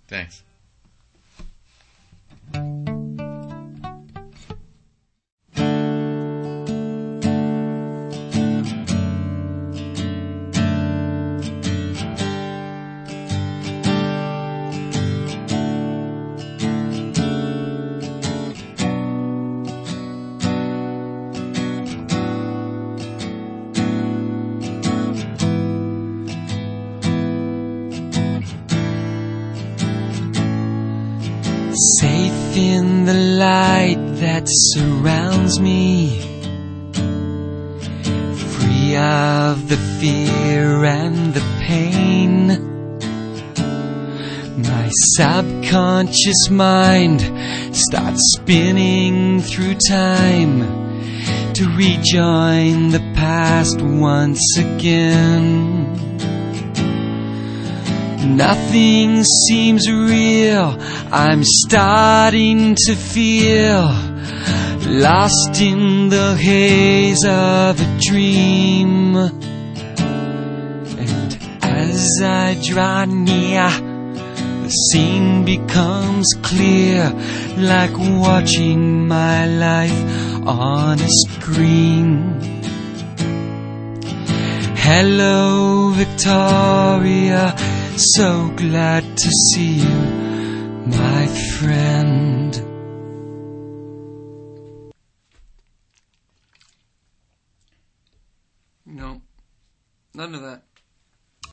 Thanks. Safe in the light that surrounds me, free of the fear and the pain. My subconscious mind starts spinning through time to rejoin the past once again. Nothing seems real, I'm starting to feel lost in the haze of a dream. And as I draw near, the scene becomes clear, like watching my life on a screen. Hello, Victoria, so glad to see you, my friend. No, none of that.